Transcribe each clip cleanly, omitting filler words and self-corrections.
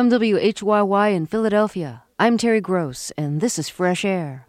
From WHYY in Philadelphia, I'm Terry Gross, and this is Fresh Air.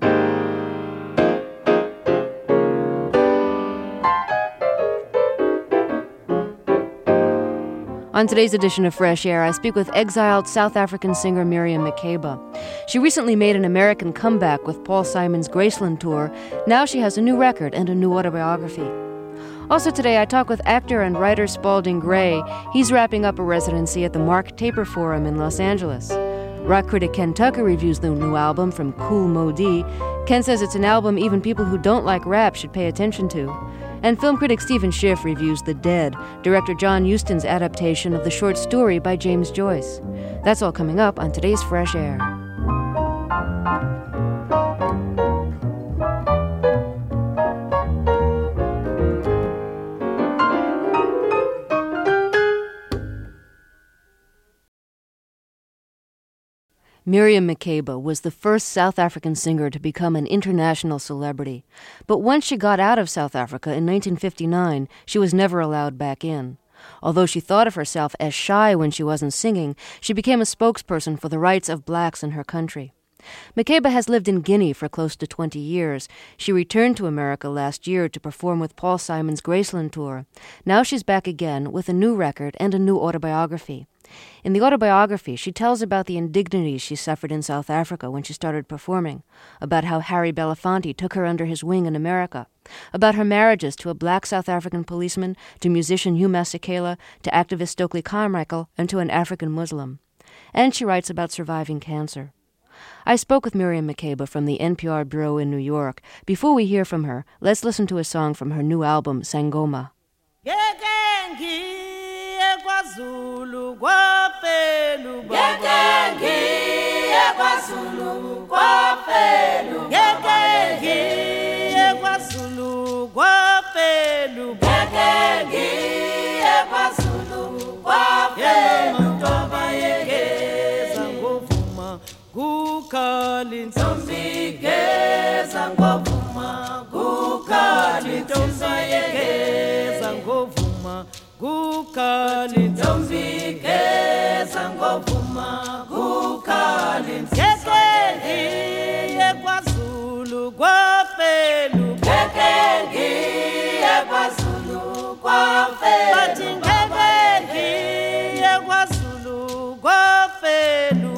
On today's edition of Fresh Air, I speak with exiled South African singer Miriam Makeba. She recently made an American comeback with Paul Simon's Graceland tour. Now she has a new record and a new autobiography. Also today, I talk with actor and writer Spalding Gray. He's wrapping up a residency at the Mark Taper Forum in Los Angeles. Rock critic Ken Tucker reviews the new album from Kool Moe Dee. Ken says it's an album even people who don't like rap should pay attention to. And film critic Stephen Schiff reviews The Dead, director John Huston's adaptation of the short story by James Joyce. That's all coming up on today's Fresh Air. Miriam Makeba was the first South African singer to become an international celebrity. But once she got out of South Africa in 1959, she was never allowed back in. Although she thought of herself as shy when she wasn't singing, she became a spokesperson for the rights of blacks in her country. Makeba has lived in Guinea for close to 20 years. She returned to America last year to perform with Paul Simon's Graceland tour. Now she's back again with a new record and a new autobiography. In the autobiography, she tells about the indignities she suffered in South Africa when she started performing, about how Harry Belafonte took her under his wing in America, about her marriages to a black South African policeman, to musician Hugh Masekela, to activist Stokely Carmichael, and to an African Muslim. And she writes about surviving cancer. I spoke with Miriam Makeba from the NPR Bureau in New York. Before we hear from her, let's listen to a song from her new album, Sangoma. KwaZulu kwafelu KwaZulu kwafelu KwaZulu kwafelu KwaZulu kwafelu ntomba yegeza ngovuma kukhali ntombi geza ngovuma kukhali ntomba yegeza ngovuma kukhali ntombi geza ngovuma kukhali KwaZulu kwafelu KwaZulu kwafelu bathi KwaZulu kwafelu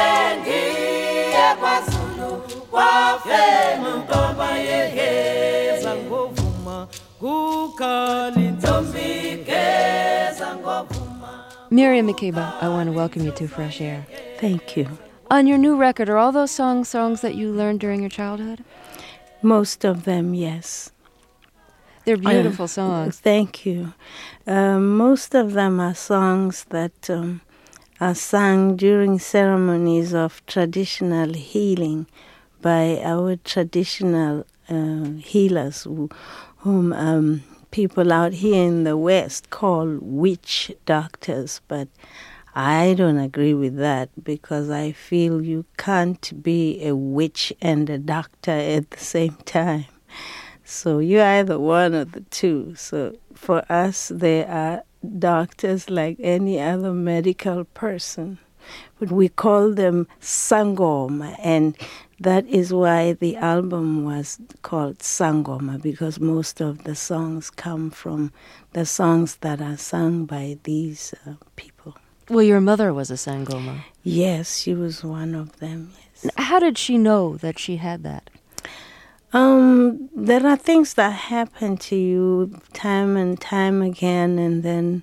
KwaZulu kwafelu ntomba yegeza ngovuma kukhali ntombi geza ngovuma. Miriam Makeba, I want to welcome you to Fresh Air. Thank you. On your new record, are all those songs that you learned during your childhood? Most of them, yes. They're beautiful songs. Thank you. Most of them are songs that are sung during ceremonies of traditional healing by our traditional healers, whom people out here in the West call witch doctors, but I don't agree with that because I feel you can't be a witch and a doctor at the same time. So you're either one or the two. So for us, they are doctors like any other medical person. But we call them Sangoma, and that is why the album was called Sangoma, because most of the songs come from the songs that are sung by these people. Well, your mother was a Sangoma. Yes, she was one of them, yes. How did she know that she had that? There are things that happen to you time and time again, and then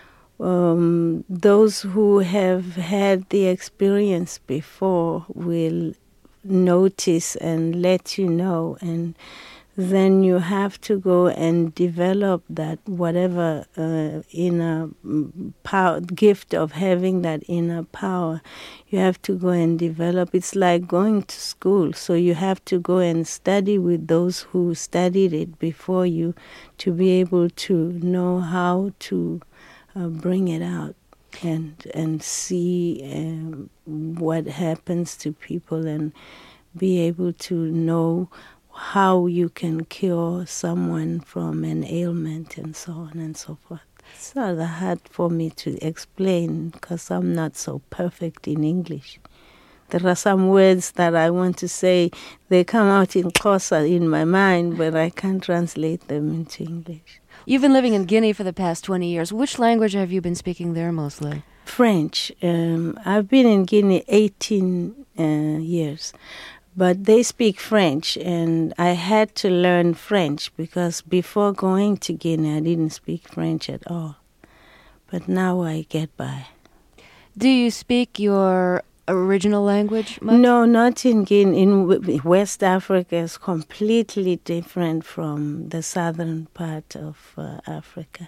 those who have had the experience before will notice and let you know, and then you have to go and develop that whatever inner power, gift of having that inner power. You have to go and develop. It's like going to school, so you have to go and study with those who studied it before you to be able to know how to bring it out and see what happens to people and be able to know how you can cure someone from an ailment and so on and so forth. It's not hard for me to explain because I'm not so perfect in English. There are some words that I want to say, they come out in Xhosa in my mind, but I can't translate them into English. You've been living in Guinea for the past 20 years. Which language have you been speaking there mostly? French. I've been in Guinea 18 years, but they speak French, and I had to learn French because before going to Guinea, I didn't speak French at all. But now I get by. Do you speak your original language much? No, not in Guinea. In West Africa is completely different from the southern part of Africa.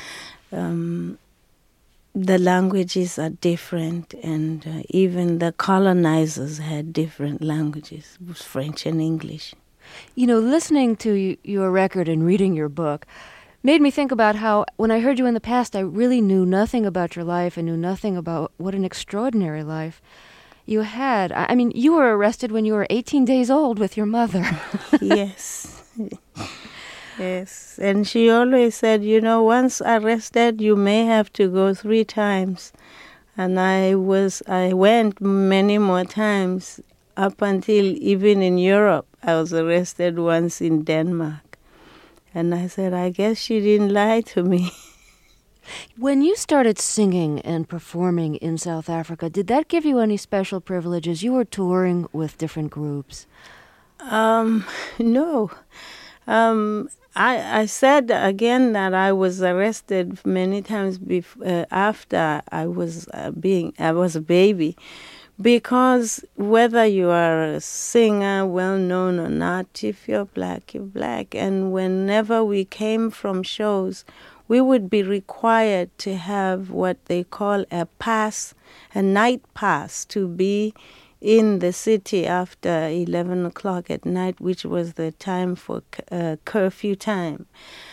The languages are different, and even the colonizers had different languages, French and English. You know, listening to your record and reading your book made me think about how, when I heard you in the past, I really knew nothing about your life and knew nothing about what an extraordinary life you had. I mean, you were arrested when you were 18 days old with your mother. Yes. Yes. And she always said, you know, once arrested, you may have to go 3 times. And I went many more times up until even in Europe. I was arrested once in Denmark. And I said, I guess she didn't lie to me. When you started singing and performing in South Africa, did that give you any special privileges? You were touring with different groups. No. I said again that I was arrested many times after I was a baby. Because whether you are a singer, well-known or not, if you're black, you're black. And whenever we came from shows, we would be required to have what they call a pass, a night pass, to be in the city after 11 o'clock at night, which was the time for curfew time.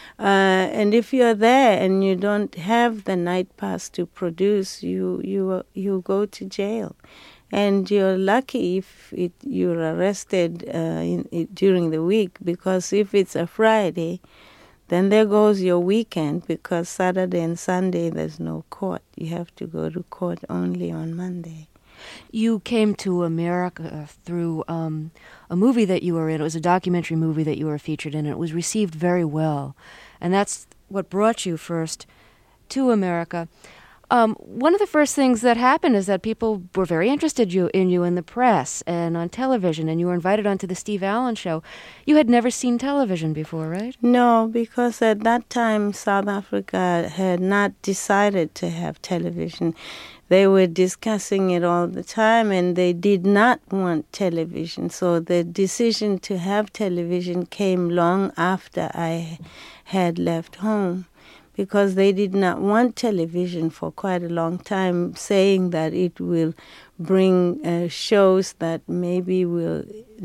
And if you're there and you don't have the night pass to produce, you go to jail. And you're lucky if you're arrested during the week, because if it's a Friday, then there goes your weekend, because Saturday and Sunday there's no court. You have to go to court only on Monday. You came to America through a movie that you were in. It was a documentary movie that you were featured in, and it was received very well. And that's what brought you first to America. One of the first things that happened is that people were very interested in you in the press and on television, and you were invited onto the Steve Allen Show. You had never seen television before, right? No, because at that time South Africa had not decided to have television. They were discussing it all the time, and they did not want television. So the decision to have television came long after I had left home, because they did not want television for quite a long time, saying that it will bring shows that maybe will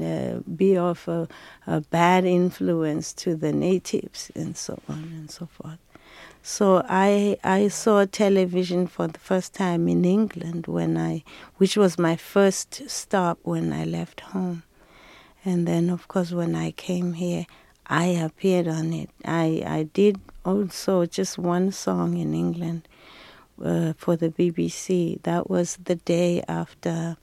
be of a bad influence to the natives, and so on and so forth. So I saw television for the first time in England which was my first stop when I left home. And then, of course, when I came here, I appeared on it. I did also just one song in England for the BBC. That was the day after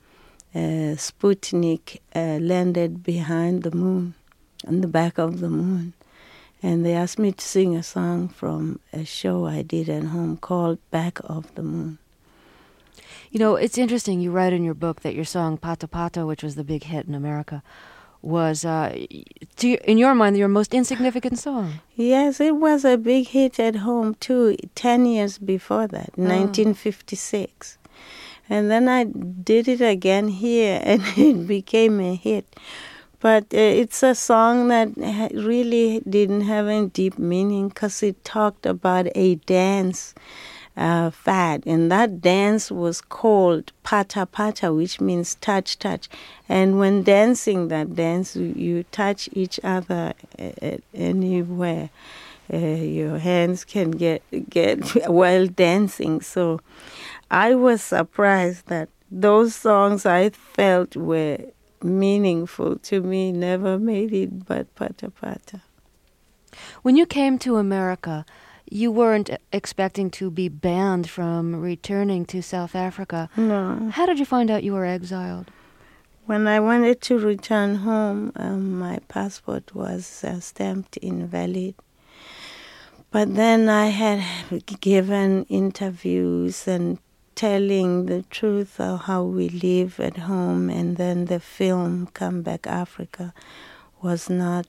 Sputnik landed behind the moon, on the back of the moon. And they asked me to sing a song from a show I did at home called Back of the Moon. You know, it's interesting. You write in your book that your song Pata Pata, which was the big hit in America, was, in your mind, your most insignificant song. Yes, it was a big hit at home, too, 10 years before that, 1956. And then I did it again here, and it became a hit. But it's a song that really didn't have any deep meaning, because it talked about a dance fad, and that dance was called Pata Pata, which means touch, touch. And when dancing that dance, you touch each other anywhere your hands can get while dancing. So I was surprised that those songs I felt were meaningful to me never made it but Pata Pata. When you came to America, You weren't expecting to be banned from returning to South Africa. No. How did you find out you were exiled? When I wanted to return home, my passport was stamped invalid. But then I had given interviews and telling the truth of how we live at home, and then the film Come Back Africa was not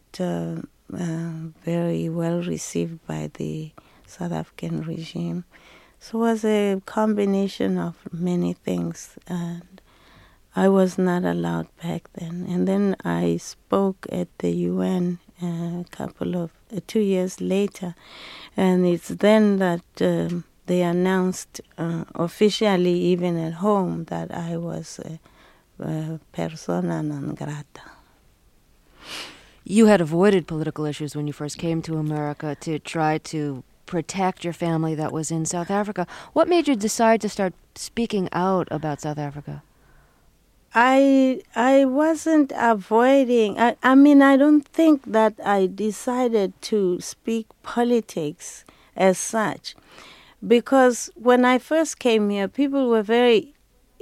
very well received by the South African regime. So it was a combination of many things, and I was not allowed back then. And then I spoke at the UN 2 years later, and it's then that they announced officially, even at home, that I was persona non grata. You had avoided political issues when you first came to America to try to protect your family that was in South Africa. What made you decide to start speaking out about South Africa? I wasn't avoiding. I mean, I don't think that I decided to speak politics as such, because when I first came here, people were very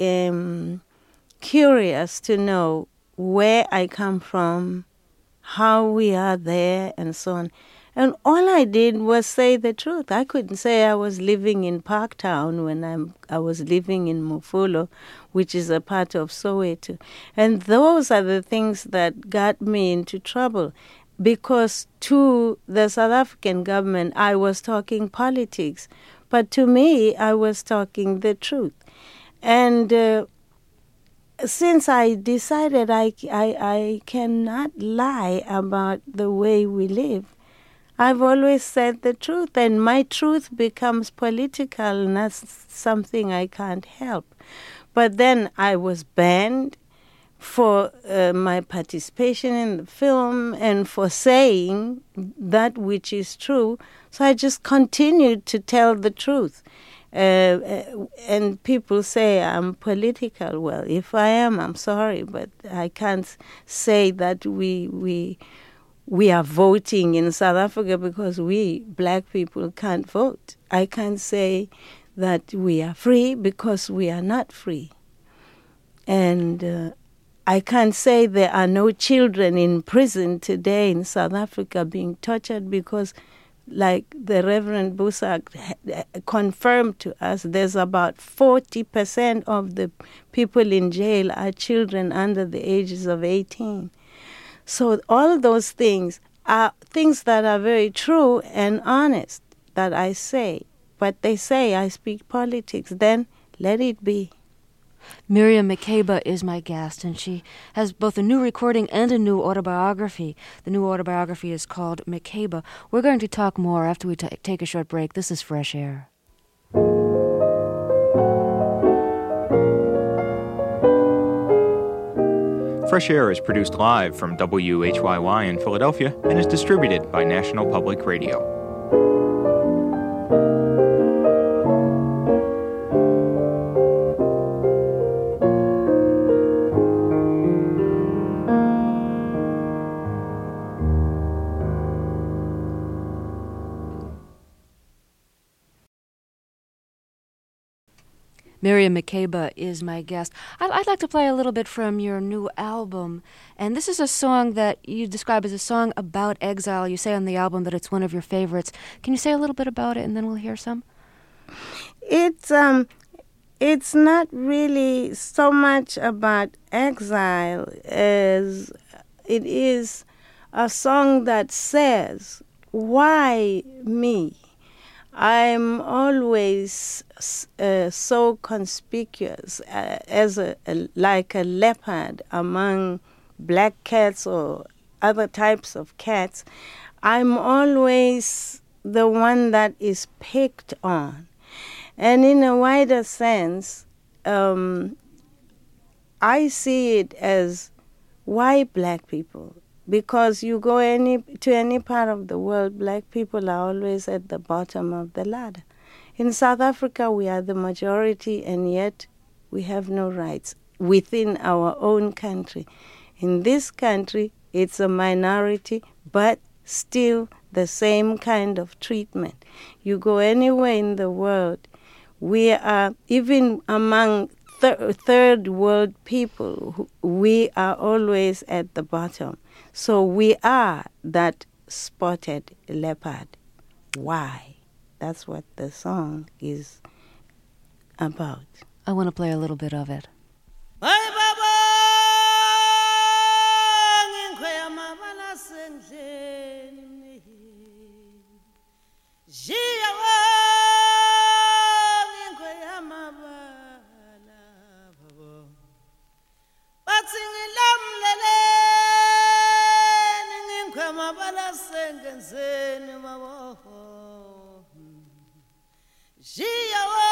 curious to know where I come from, how we are there, and so on. And all I did was say the truth. I couldn't say I was living in Parktown when I was living in Mufuliro, which is a part of Soweto. And those are the things that got me into trouble, because to the South African government, I was talking politics. But to me, I was talking the truth. And since I decided I cannot lie about the way we live, I've always said the truth, and my truth becomes political, and that's something I can't help. But then I was banned for my participation in the film and for saying that which is true, so I just continued to tell the truth. And people say I'm political. Well, if I am, I'm sorry, but I can't say that we are voting in South Africa because we, black people, can't vote. I can't say that we are free because we are not free. And I can't say there are no children in prison today in South Africa being tortured because, like the Reverend Busak confirmed to us, there's about 40% of the people in jail are children under the ages of 18. So all those things are things that are very true and honest that I say. But they say I speak politics, then let it be. Miriam Makeba is my guest, and she has both a new recording and a new autobiography. The new autobiography is called Makeba. We're going to talk more after we take a short break. This is Fresh Air. Fresh Air is produced live from WHYY in Philadelphia and is distributed by National Public Radio. Miriam Makeba is my guest. I'd like to play a little bit from your new album. And this is a song that you describe as a song about exile. You say on the album that it's one of your favorites. Can you say a little bit about it, and then we'll hear some? It's not really so much about exile as it is a song that says, why me? I'm always so conspicuous as like a leopard among black cats or other types of cats. I'm always the one that is picked on. And in a wider sense, I see it as why black people? Because you go to any part of the world, black people are always at the bottom of the ladder. In South Africa, we are the majority, and yet we have no rights within our own country. In this country, it's a minority, but still the same kind of treatment. You go anywhere in the world, we are, even among third world people, we are always at the bottom. So we are that spotted leopard. Why? That's what the song is about. I want to play a little bit of it. Bye baba ngikhwema bala sendleni Jia wa ngikhwema bala baba Bathi ngilamlele ngikhwema bala sengenzeni baba Jia wa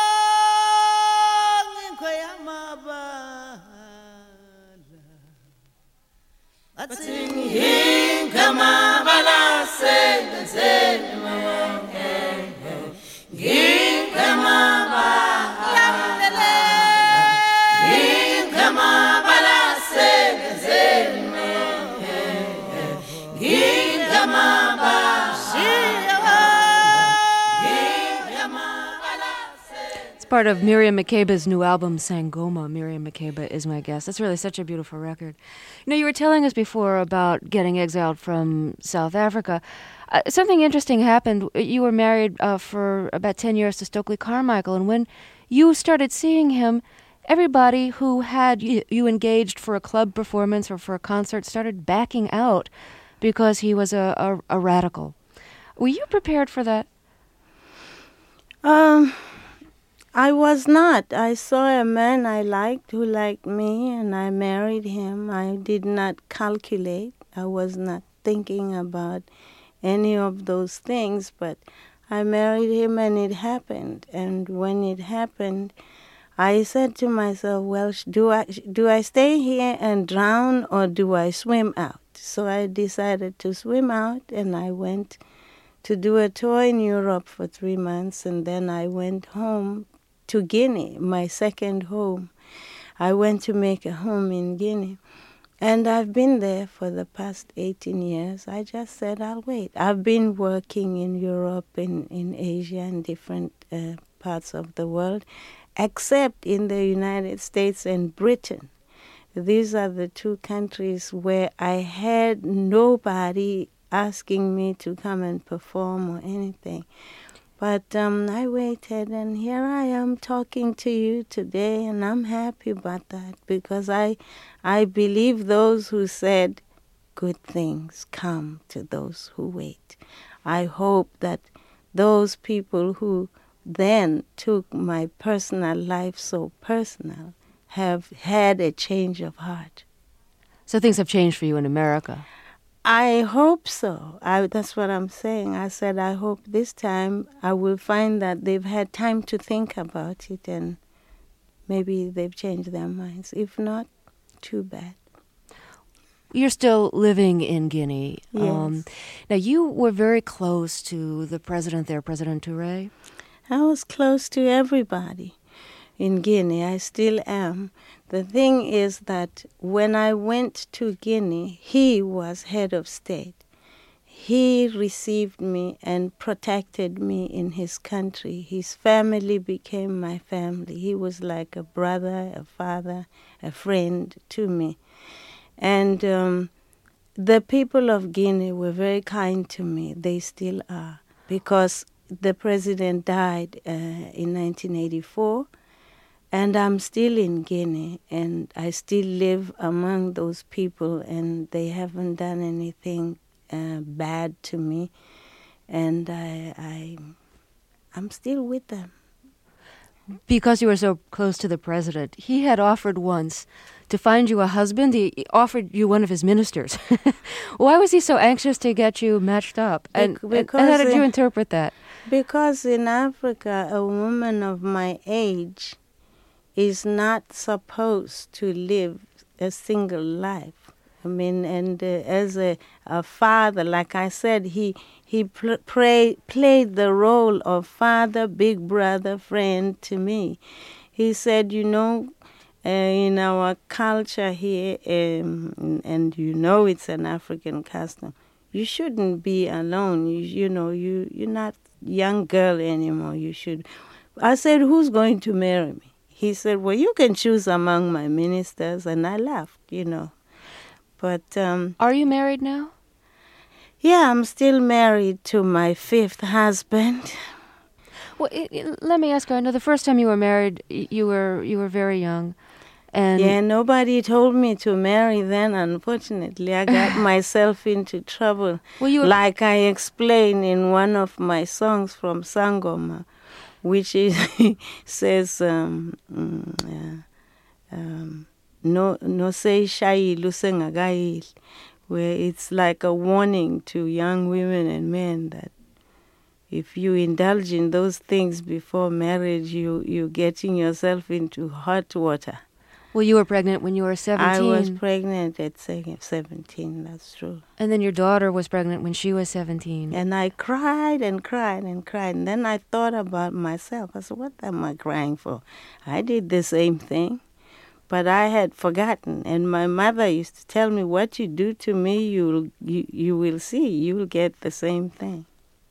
ngikhwema bala Bathi ngikhwema bala sengenzeni baba ngikhwema bala ngikhwema bala sengenzeni ngikhwema bala It's part of Miriam Makeba's new album, Sangoma. Miriam Makeba is my guest. That's really such a beautiful record. You know, you were telling us before about getting exiled from South Africa. Something interesting happened. You were married for about 10 years to Stokely Carmichael, and when you started seeing him, everybody who had you engaged for a club performance or for a concert started backing out because he was a radical. Were you prepared for that? I was not. I saw a man I liked who liked me, and I married him. I did not calculate. I was not thinking about any of those things, but I married him and it happened. And when it happened, I said to myself, well, do I stay here and drown or do I swim out? So I decided to swim out, and I went to do a tour in Europe for 3 months, and then I went home to Guinea, my second home. I went to make a home in Guinea, and I've been there for the past 18 years. I just said, I'll wait. I've been working in Europe, in Asia, and different parts of the world, except in the United States and Britain. These are the two countries where I had nobody asking me to come and perform or anything. But I waited, and here I am talking to you today, and I'm happy about that because I believe those who said good things come to those who wait. I hope that those people who then took my personal life so personal have had a change of heart. So things have changed for you in America. I hope so. That's what I'm saying. I said I hope this time I will find that they've had time to think about it and maybe they've changed their minds. If not, too bad. You're still living in Guinea. Yes. Now, you were very close to the president there, President Touré. I was close to everybody in Guinea. I still am. The thing is that when I went to Guinea, he was head of state. He received me and protected me in his country. His family became my family. He was like a brother, a father, a friend to me. And the people of Guinea were very kind to me. They still are, because the president died in 1984. And I'm still in Guinea, and I still live among those people, and they haven't done anything bad to me, and I'm still with them. Because you were so close to the president, he had offered once to find you a husband. He offered you one of his ministers. Why was he so anxious to get you matched up? And how did you interpret that? Because in Africa, a woman of my age is not supposed to live a single life. I mean, and as a father, like I said, he played the role of father, big brother, friend to me. He said, you know, in our culture here, and you know it's an African custom, you shouldn't be alone. You're not young girl anymore. You should. I said, who's going to marry me? He said, well, you can choose among my ministers. And I laughed, But Are you married now? yeah, I'm still married to my 5th husband. Well, let me ask you. I know the first time you were married, you were very young, and Yeah, nobody told me to marry then. Unfortunately, I got myself into trouble. Well, you were- like I explain in one of my songs from Sangoma, which is says no say shy lusengagail, where it's like a warning to young women and men that if you indulge in those things before marriage, you're getting yourself into hot water. well, you were pregnant when you were 17. I was pregnant at 17, that's true. And then your daughter was pregnant when she was 17. And I cried and cried and cried. And then I thought about myself. I said, what am I crying for? I did the same thing, but I had forgotten. And my mother used to tell me, what you do to me, you will see. You will get the same thing.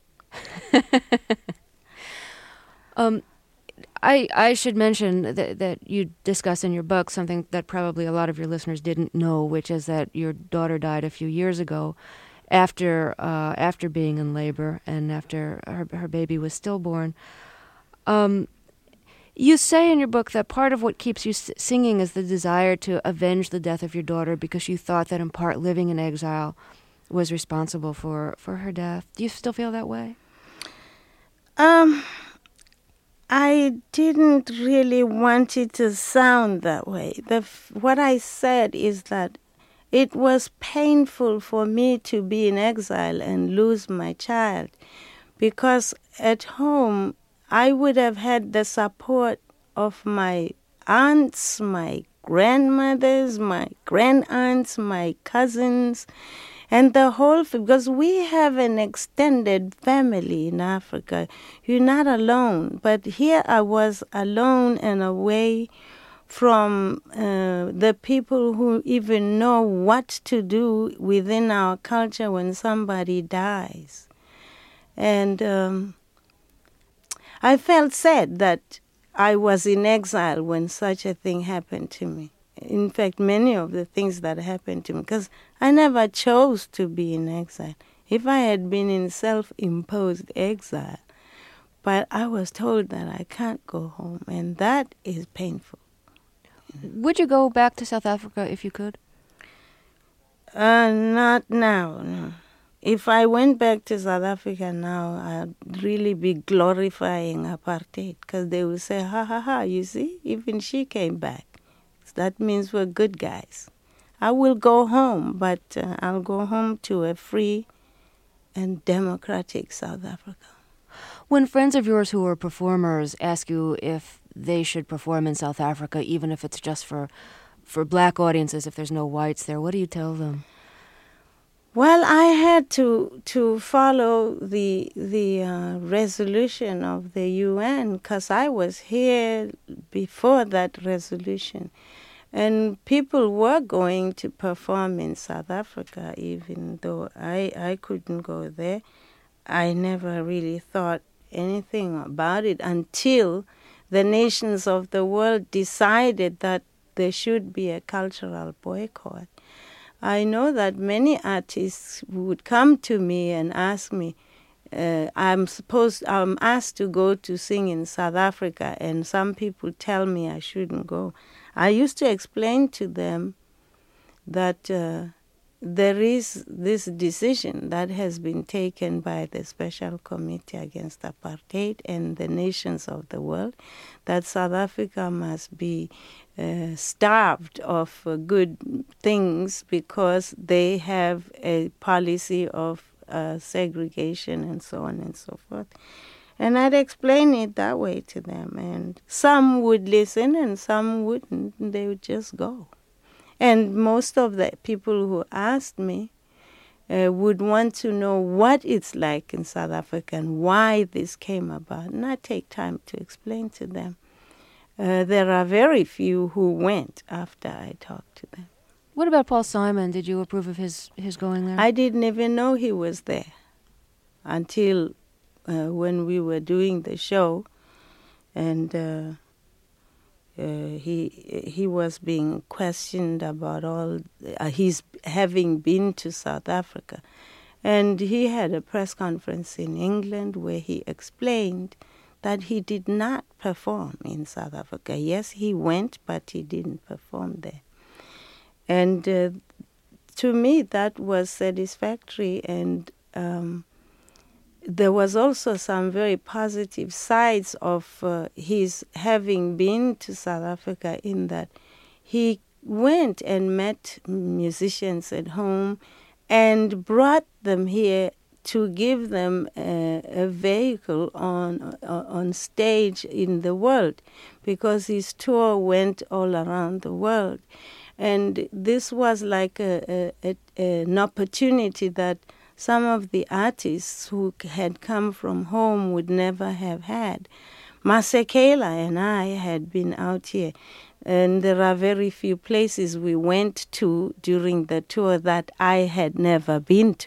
I should mention that you discuss in your book something that probably a lot of your listeners didn't know, which is that your daughter died a few years ago after being in labor and after her baby was stillborn. You say in your book that part of what keeps you singing is the desire to avenge the death of your daughter because you thought that in part living in exile was responsible for her death. Do you still feel that way? I didn't really want it to sound that way. What I said is that it was painful for me to be in exile and lose my child, because at home I would have had the support of my aunts, my grandmothers, my grandaunts, my cousins, and the whole, because we have an extended family in Africa. You're not alone. But here I was alone and away from the people who even know what to do within our culture when somebody dies. And I felt sad that I was in exile when such a thing happened to me. In fact, many of the things that happened to me, because I never chose to be in exile. If I had been in self-imposed exile, but I was told that I can't go home, and that is painful. Would you go back to South Africa if you could? Not now, no. If I went back to South Africa now, I'd really be glorifying apartheid, because they would say, ha, ha, ha, you see, even she came back. That means we're good guys. I will go home, but I'll go home to a free and democratic South Africa. When friends of yours who are performers ask you if they should perform in South Africa, even if it's just for black audiences, if there's no whites there, what do you tell them? Well, I had to follow the resolution of the UN, because I was here before that resolution. And people were going to perform in South Africa, even though I couldn't go there. I never really thought anything about it until the nations of the world decided that there should be a cultural boycott. I know that many artists would come to me and ask me, I'm asked to go to sing in South Africa, and some people tell me I shouldn't go. I used to explain to them that there is this decision that has been taken by the Special Committee Against Apartheid and the nations of the world, that South Africa must be starved of good things because they have a policy of segregation and so on and so forth. And I'd explain it that way to them. And some would listen and some wouldn't. They would just go. And most of the people who asked me would want to know what it's like in South Africa and why this came about. And I take time to explain to them. There are very few who went after I talked to them. What about Paul Simon? Did you approve of his going there? I didn't even know he was there until when we were doing the show, and he was being questioned about all his having been to South Africa. And he had a press conference in England where he explained that he did not perform in South Africa. Yes, he went, but he didn't perform there. And to me, that was satisfactory. And there was also some very positive sides of his having been to South Africa, in that he went and met musicians at home and brought them here to give them a vehicle on stage in the world, because his tour went all around the world. And this was like an opportunity that some of the artists who had come from home would never have had. Masekela and I had been out here, and there are very few places we went to during the tour that I had never been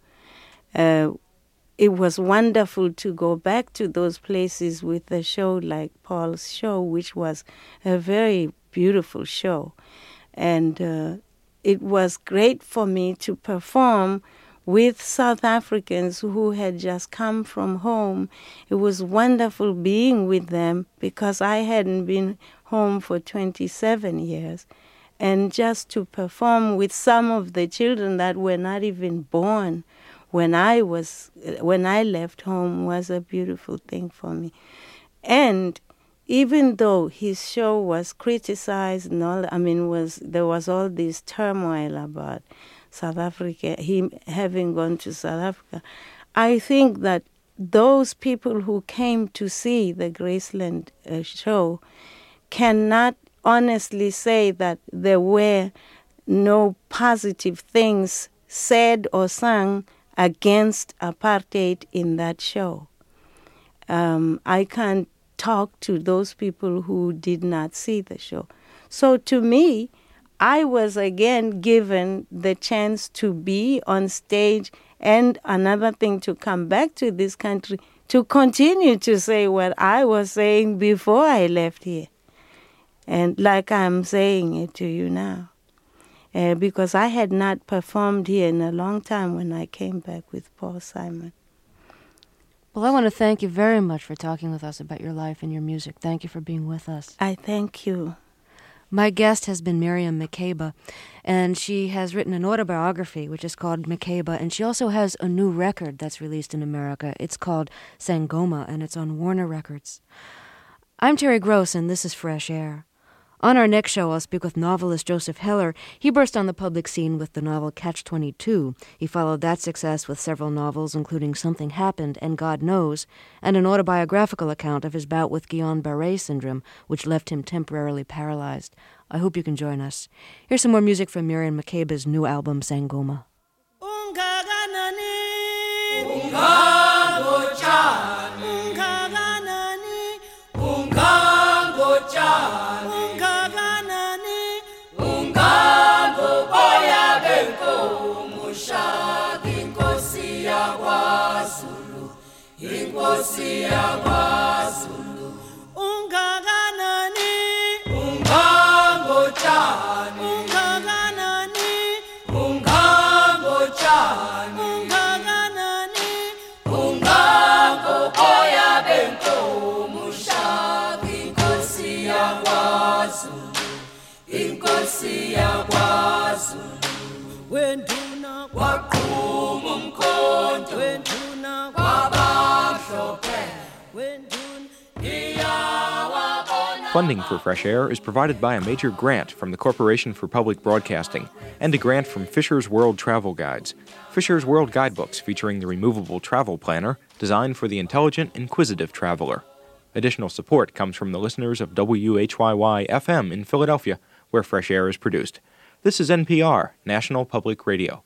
to. It was wonderful to go back to those places with a show like Paul's show, which was a very beautiful show. And it was great for me to perform with South Africans who had just come from home. It was wonderful being with them, because I hadn't been home for 27 years. And just to perform with some of the children that were not even born when I left home was a beautiful thing for me. And even though his show was criticized and all, there was all this turmoil about South Africa, him having gone to South Africa, I think that those people who came to see the Graceland show cannot honestly say that there were no positive things said or sung against apartheid in that show. I can't talk to those people who did not see the show. So to me, I was again given the chance to be on stage, and another thing, to come back to this country to continue to say what I was saying before I left here. And like I'm saying it to you now. Because I had not performed here in a long time when I came back with Paul Simon. Well, I want to thank you very much for talking with us about your life and your music. Thank you for being with us. I thank you. My guest has been Miriam Makeba, and she has written an autobiography which is called Makeba, and she also has a new record that's released in America. It's called Sangoma, and it's on Warner Records. I'm Terry Gross, and this is Fresh Air. On our next show, I'll speak with novelist Joseph Heller. He burst on the public scene with the novel Catch-22. He followed that success with several novels, including Something Happened and God Knows, and an autobiographical account of his bout with Guillain-Barré syndrome, which left him temporarily paralyzed. I hope you can join us. Here's some more music from Miriam Makeba's new album, Sangoma. Inkosi yakwaZulu ungakanani ungangotshani ungakanani ungangotshani ungakanani ungangoboya benkomo shaka inkosi yakwaZulu inkosi yakwaZulu wenduna waqhuma umkhonto wenduna Funding for Fresh Air is provided by a major grant from the Corporation for Public Broadcasting and a grant from Fisher's World Travel Guides. Fisher's World Guidebooks featuring the removable travel planner designed for the intelligent, inquisitive traveler. Additional support comes from the listeners of WHYY-FM in Philadelphia, where Fresh Air is produced. This is NPR, National Public Radio.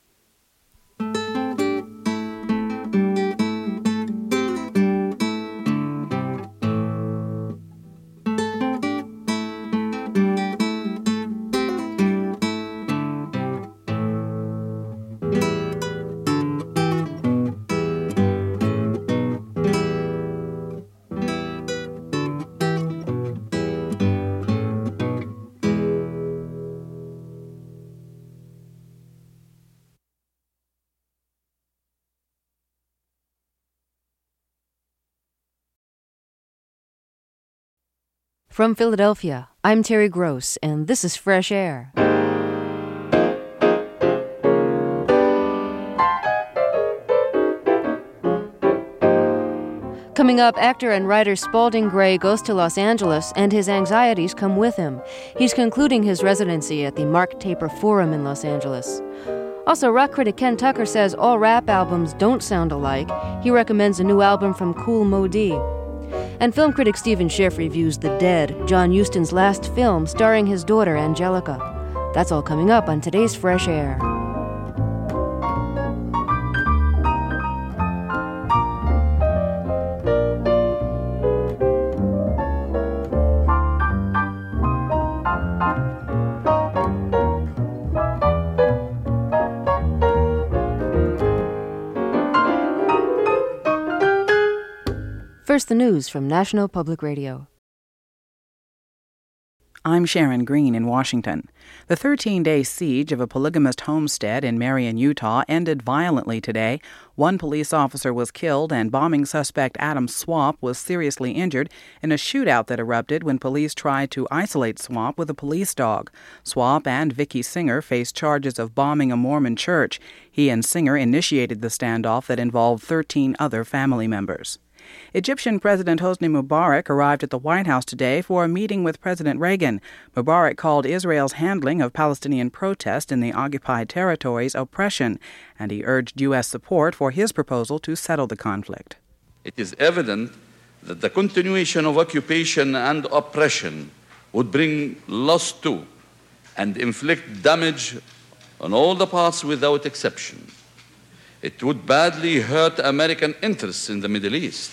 From Philadelphia, I'm Terry Gross, and this is Fresh Air. Coming up, actor and writer Spalding Gray goes to Los Angeles, and his anxieties come with him. He's concluding his residency at the Mark Taper Forum in Los Angeles. Also, rock critic Ken Tucker says all rap albums don't sound alike. He recommends a new album from Kool Moe Dee. And film critic Stephen Schiff reviews The Dead, John Huston's last film starring his daughter Angelica. That's all coming up on today's Fresh Air. First, the news from National Public Radio. I'm Sharon Green in Washington. The 13-day siege of a polygamist homestead in Marion, Utah ended violently today. One police officer was killed and bombing suspect Adam Swap was seriously injured in a shootout that erupted when police tried to isolate Swap with a police dog. Swap and Vicky Singer faced charges of bombing a Mormon church. He and Singer initiated the standoff that involved 13 other family members. Egyptian President Hosni Mubarak arrived at the White House today for a meeting with President Reagan. Mubarak called Israel's handling of Palestinian protest in the occupied territories oppression, and he urged U.S. support for his proposal to settle the conflict. It is evident that the continuation of occupation and oppression would bring loss to and inflict damage on all the parts without exception. It would badly hurt American interests in the Middle East.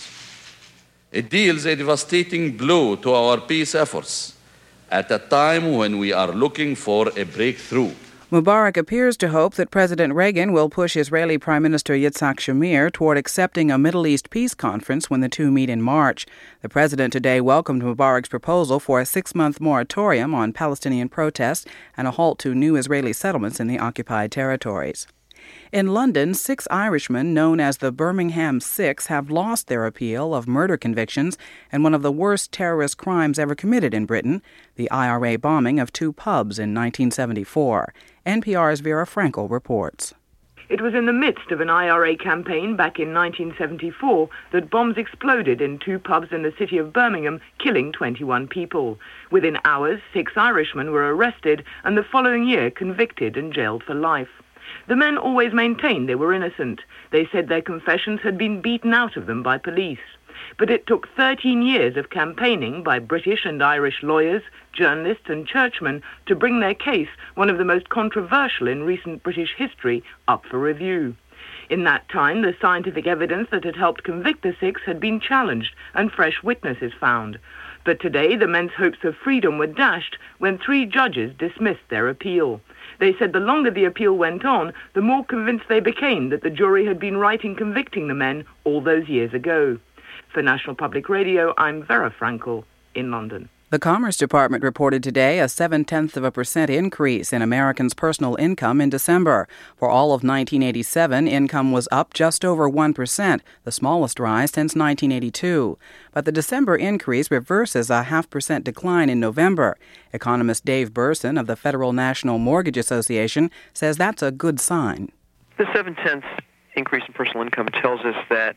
It deals a devastating blow to our peace efforts at a time when we are looking for a breakthrough. Mubarak appears to hope that President Reagan will push Israeli Prime Minister Yitzhak Shamir toward accepting a Middle East peace conference when the two meet in March. The president today welcomed Mubarak's proposal for a 6-month moratorium on Palestinian protests and a halt to new Israeli settlements in the occupied territories. In London, 6 Irishmen known as the Birmingham Six have lost their appeal of murder convictions in one of the worst terrorist crimes ever committed in Britain, the IRA bombing of 2 pubs in 1974. NPR's Vera Frankel reports. It was in the midst of an IRA campaign back in 1974 that bombs exploded in 2 pubs in the city of Birmingham, killing 21 people. Within hours, 6 Irishmen were arrested and the following year convicted and jailed for life. The men always maintained they were innocent. They said their confessions had been beaten out of them by police. But it took 13 years of campaigning by British and Irish lawyers, journalists and churchmen to bring their case, one of the most controversial in recent British history, up for review. In that time, the scientific evidence that had helped convict the 6 had been challenged and fresh witnesses found. But today, the men's hopes of freedom were dashed when 3 judges dismissed their appeal. They said the longer the appeal went on, the more convinced they became that the jury had been right in convicting the men all those years ago. For National Public Radio, I'm Vera Frankel in London. The Commerce Department reported today a 0.7% increase in Americans' personal income in December. For all of 1987, income was up just over 1%, the smallest rise since 1982. But the December increase reverses a 0.5% decline in November. Economist Dave Burson of the Federal National Mortgage Association says that's a good sign. The 0.7 increase in personal income tells us that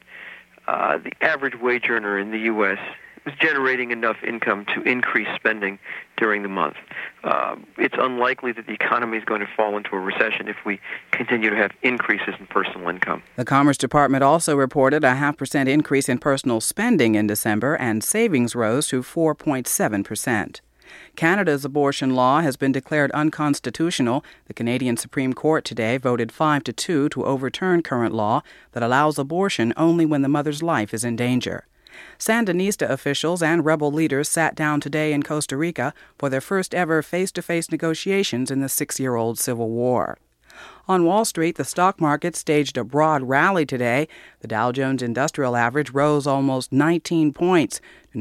the average wage earner in the U.S. is generating enough income to increase spending during the month. It's unlikely that the economy is going to fall into a recession if we continue to have increases in personal income. The Commerce Department also reported a 0.5% increase in personal spending in December, and savings rose to 4.7%. Canada's abortion law has been declared unconstitutional. The Canadian Supreme Court today voted 5-2 to overturn current law that allows abortion only when the mother's life is in danger. Sandinista officials and rebel leaders sat down today in Costa Rica for their first ever face-to-face negotiations in the 6-year-old civil war. On Wall Street, the stock market staged a broad rally today. The Dow Jones Industrial Average rose almost 19 points to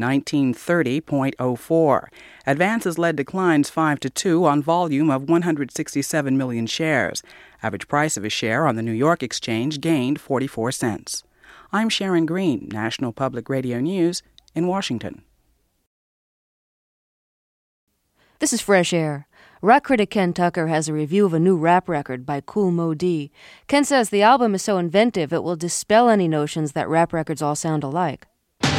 1930.04. Advances led declines 5-2 on volume of 167 million shares. Average price of a share on the New York Exchange gained 44 cents. I'm Sharon Green, National Public Radio News in Washington. This is Fresh Air. Rock critic Ken Tucker has a review of a new rap record by Kool Moe Dee. Ken says the album is so inventive it will dispel any notions that rap records all sound alike.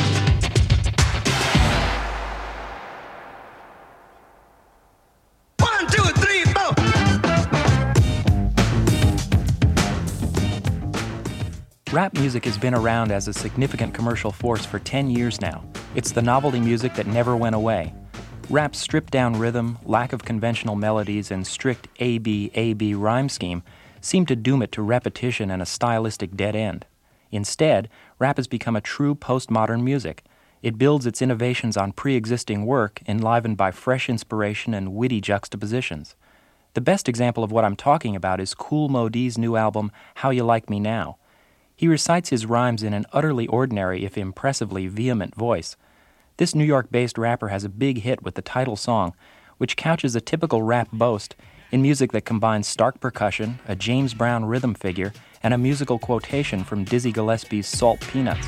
Rap music has been around as a significant commercial force for 10 years now. It's the novelty music that never went away. Rap's stripped-down rhythm, lack of conventional melodies, and strict A-B rhyme scheme seem to doom it to repetition and a stylistic dead end. Instead, rap has become a true postmodern music. It builds its innovations on pre-existing work, enlivened by fresh inspiration and witty juxtapositions. The best example of what I'm talking about is Kool Moe Dee's new album, How You Like Me Now. He recites his rhymes in an utterly ordinary, if impressively vehement voice. This New York-based rapper has a big hit with the title song, which couches a typical rap boast in music that combines stark percussion, a James Brown rhythm figure, and a musical quotation from Dizzy Gillespie's Salt Peanuts.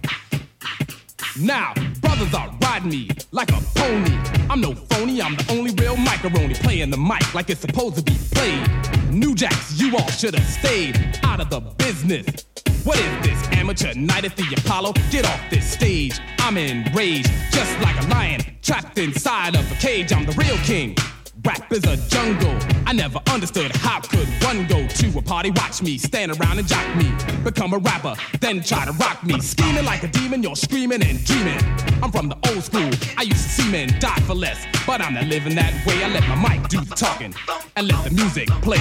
Now, brothers are riding me like a pony. I'm no phony, I'm the only real macaroni, playing the mic like it's supposed to be played. New Jacks, you all should have stayed out of the business. What is this, amateur night at the Apollo? Get off this stage, I'm enraged, just like a lion trapped inside of a cage. I'm the real king. Rap is a jungle. I never understood how could one go to a party, watch me stand around and jock me, become a rapper, then try to rock me. Scheming like a demon, you're screaming and dreaming. I'm from the old school. I used to see men die for less, but I'm not living that way. I let my mic do the talking and let the music play.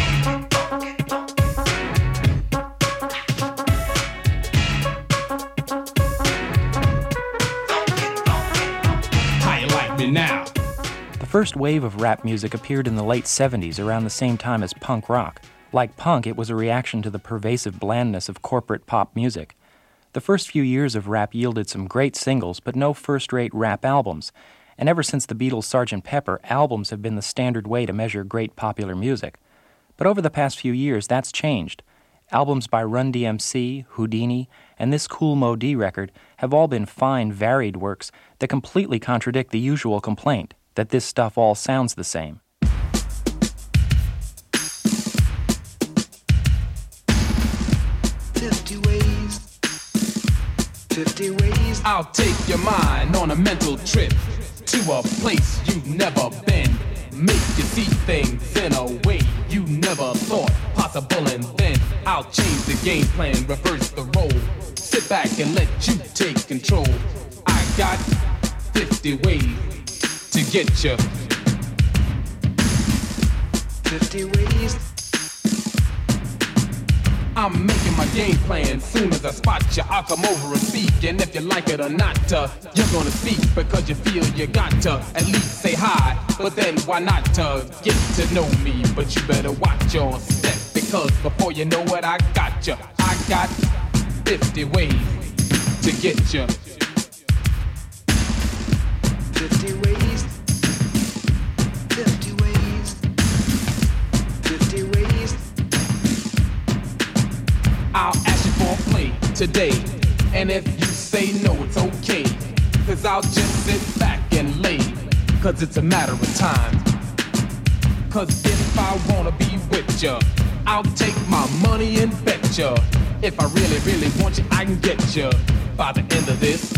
Now. The first wave of rap music appeared in the late 70s, around the same time as punk rock. Like punk, it was a reaction to the pervasive blandness of corporate pop music. The first few years of rap yielded some great singles, but no first-rate rap albums. And ever since the Beatles' Sgt. Pepper, albums have been the standard way to measure great popular music. But over the past few years, that's changed. Albums by Run DMC, Houdini, and this Kool Moe Dee record have all been fine, varied works that completely contradict the usual complaint that this stuff all sounds the same. I'll take your mind on a mental trip to a place you've never been. Make you see things in a way you never thought possible, and then I'll change the game plan, reverse the role. Sit back and let you take control. I got 50 ways to get you. 50 ways. I'm making my game plan. Soon as I spot you, I'll come over and speak. And if you like it or not, you're gonna speak because you feel you got to at least say hi. But then why not get to know me? But you better watch your step, because before you know it, I got you. I got 50 ways to get you. 50 ways. 50 ways. 50 ways. I'll ask you for a play today, and if you say no, it's okay, cause I'll just sit back and lay, cause it's a matter of time. Cause if I wanna be with ya, I'll take my money and bet ya. If I really, really want you, I can get ya by the end of this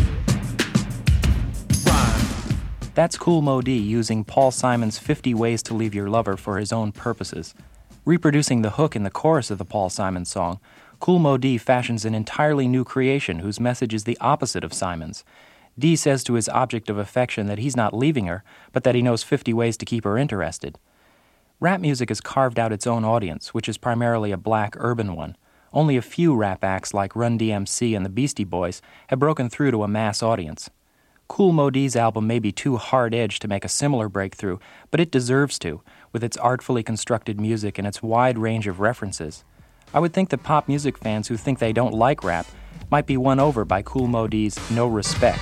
rhyme. That's Kool Moe Dee using Paul Simon's 50 Ways to Leave Your Lover for his own purposes. Reproducing the hook in the chorus of the Paul Simon song, Kool Moe Dee fashions an entirely new creation whose message is the opposite of Simon's. Dee says to his object of affection that he's not leaving her, but that he knows 50 ways to keep her interested. Rap music has carved out its own audience, which is primarily a black urban one. Only a few rap acts like Run DMC and the Beastie Boys have broken through to a mass audience. Kool Moe Dee's album may be too hard-edged to make a similar breakthrough, but it deserves to, with its artfully constructed music and its wide range of references. I would think that pop music fans who think they don't like rap might be won over by Kool Moe Dee's No Respect.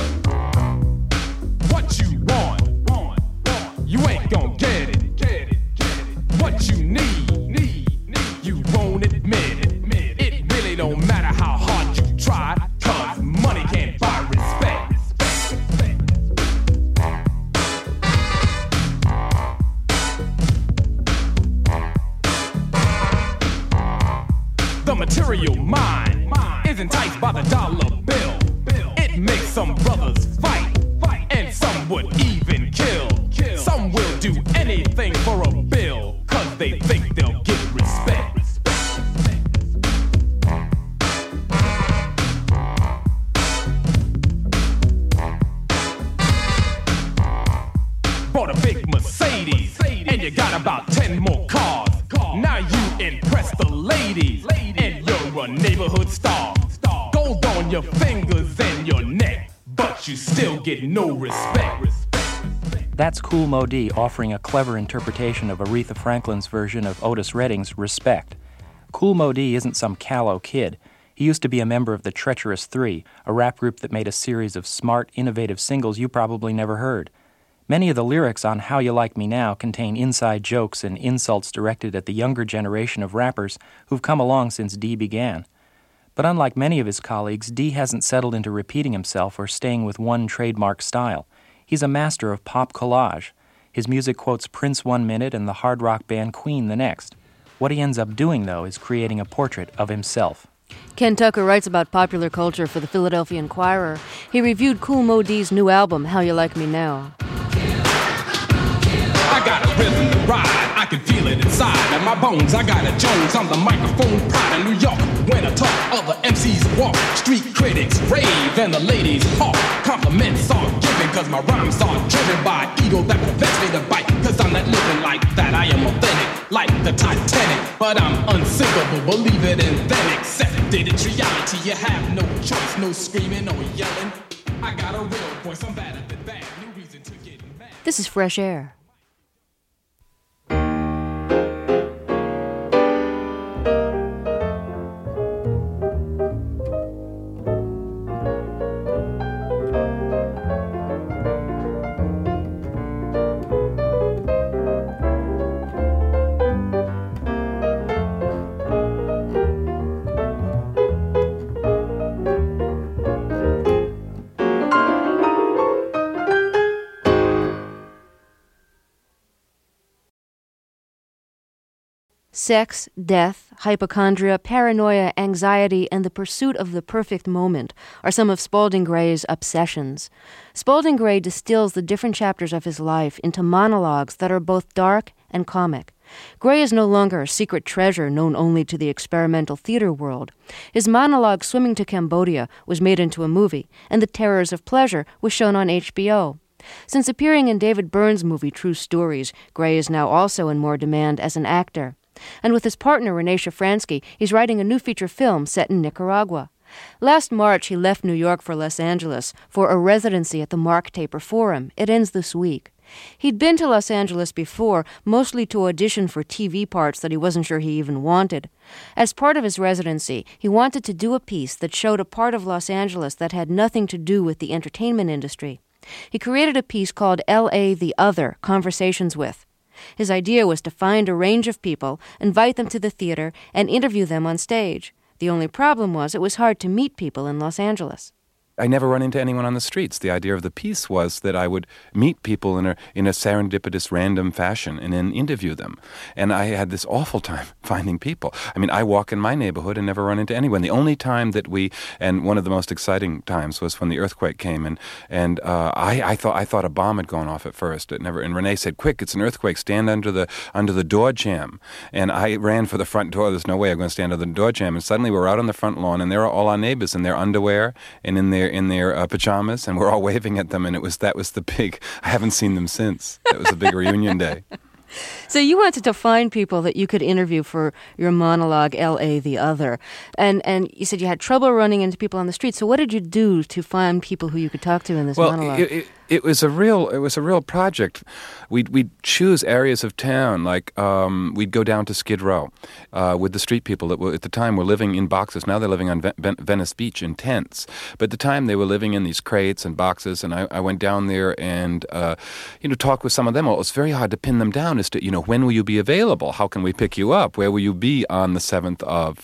What you want, you ain't gonna get it. What you need, you won't admit it. It really don't matter how hard you try, cause money can't buy respect. material mind is enticed by the dollar bill. It makes some brothers fight, and some would even kill. Some will do anything for a bill, 'cause they think they'll get respect. Bought a big Mercedes, and you got about 10 more cars. Now you impress the ladies, and you're a neighborhood star. Gold on your fingers and your neck, but you still get no respect. That's Kool Moe Dee offering a clever interpretation of Aretha Franklin's version of Otis Redding's Respect. Kool Moe Dee isn't some callow kid. He used to be a member of the Treacherous Three, a rap group that made a series of smart, innovative singles you probably never heard. Many of the lyrics on How You Like Me Now contain inside jokes and insults directed at the younger generation of rappers who've come along since Dee began. But unlike many of his colleagues, Dee hasn't settled into repeating himself or staying with one trademark style. He's a master of pop collage. His music quotes Prince one minute and the hard rock band Queen the next. What he ends up doing, though, is creating a portrait of himself. Ken Tucker writes about popular culture for the Philadelphia Inquirer. He reviewed Kool Moe Dee's new album, How You Like Me Now. I got a rhythm to ride, I can feel it inside. In my bones, I got a Jones on the microphone, pride of New York. When I talk, other MCs walk, street critics rave, and the ladies hawk. Compliments are given, 'cause my rhymes are driven by ego that prevents me to bite. 'Cause I'm not living like that, I am authentic, like the Titanic. But I'm unsinkable, believe it and then accept it. It's reality, you have no choice, no screaming or yelling. I got a real voice, I'm better than bad, no reason to get mad. This is Fresh Air. Sex, death, hypochondria, paranoia, anxiety, and the pursuit of the perfect moment are some of Spalding Gray's obsessions. Spalding Gray distills the different chapters of his life into monologues that are both dark and comic. Gray is no longer a secret treasure known only to the experimental theater world. His monologue Swimming to Cambodia was made into a movie, and The Terrors of Pleasure was shown on HBO. Since appearing in David Byrne's movie True Stories, Gray is now also in more demand as an actor. And with his partner, Renee Shafransky, he's writing a new feature film set in Nicaragua. Last March, he left New York for Los Angeles for a residency at the Mark Taper Forum. It ends this week. He'd been to Los Angeles before, mostly to audition for TV parts that he wasn't sure he even wanted. As part of his residency, he wanted to do a piece that showed a part of Los Angeles that had nothing to do with the entertainment industry. He created a piece called L.A. the Other, Conversations With. His idea was to find a range of people, invite them to the theater, and interview them on stage. The only problem was it was hard to meet people in Los Angeles. I never run into anyone on the streets. The idea of the piece was that I would meet people in a serendipitous, random fashion and then interview them. And I had this awful time finding people. I mean, I walk in my neighborhood and never run into anyone. The only time that and one of the most exciting times was when the earthquake came, and I thought a bomb had gone off at first. And Renee said, "Quick, it's an earthquake. Stand under the door jamb." And I ran for the front door. There's no way I'm going to stand under the door jamb. And suddenly we're out on the front lawn, and there are all our neighbors in their underwear and in their pajamas, and we're all waving at them, and that was the big, I haven't seen them since. That was a big reunion day. So you wanted to find people that you could interview for your monologue, L.A. the Other. And you said you had trouble running into people on the street. So what did you do to find people who you could talk to in this monologue? It was a real project. We'd choose areas of town, like we'd go down to Skid Row with the street people that at the time were living in boxes. Now they're living on Venice Beach in tents. But at the time they were living in these crates and boxes, and I went down there and talked with some of them. Well, it was very hard to pin them down as to when will you be available? How can we pick you up? Where will you be on the 7th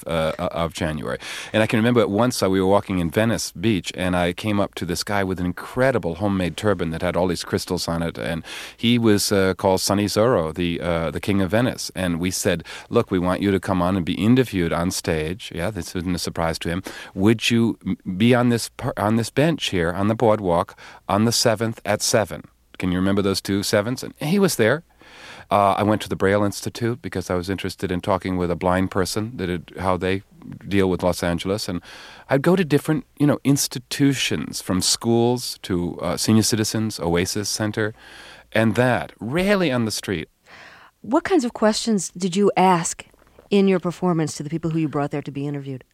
of January? And I can remember once we were walking in Venice Beach, and I came up to this guy with an incredible homemade turban that had all these crystals on it, and he was called Sonny Zorro, the King of Venice. And we said, look, we want you to come on and be interviewed on stage. Yeah, this wasn't a surprise to him. Would you be on this bench here on the boardwalk on the 7th at 7? Can you remember those 2 7s? And he was there. I went to the Braille Institute because I was interested in talking with a blind person, how they deal with Los Angeles. And I'd go to different, institutions, from schools to senior citizens, Oasis Center, and that, rarely on the street. What kinds of questions did you ask in your performance to the people who you brought there to be interviewed?